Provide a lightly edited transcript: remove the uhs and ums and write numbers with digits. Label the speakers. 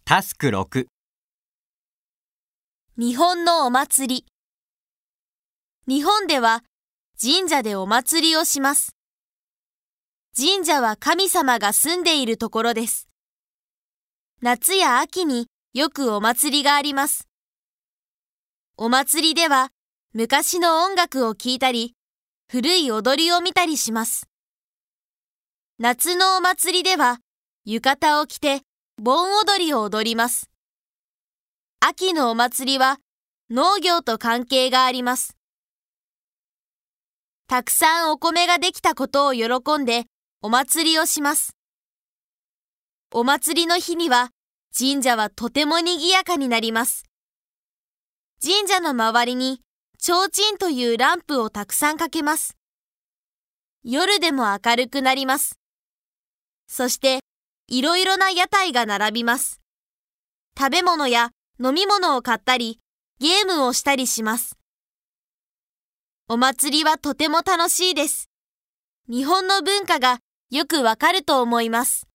Speaker 1: タスク6。
Speaker 2: 日本のお祭り。日本では神社でお祭りをします。神社は神様が住んでいるところです。夏や秋によくお祭りがあります。お祭りでは昔の音楽を聴いたり、古い踊りを見たりします。夏のお祭りでは浴衣を着て盆踊りを踊ります。秋のお祭りは農業と関係があります。たくさんお米ができたことを喜んでお祭りをします。お祭りの日には神社はとても賑やかになります。神社の周りに提灯というランプをたくさんかけます。夜でも明るくなります。そしていろいろな屋台が並びます。食べ物や飲み物を買ったり、ゲームをしたりします。お祭りはとても楽しいです。日本の文化がよくわかると思います。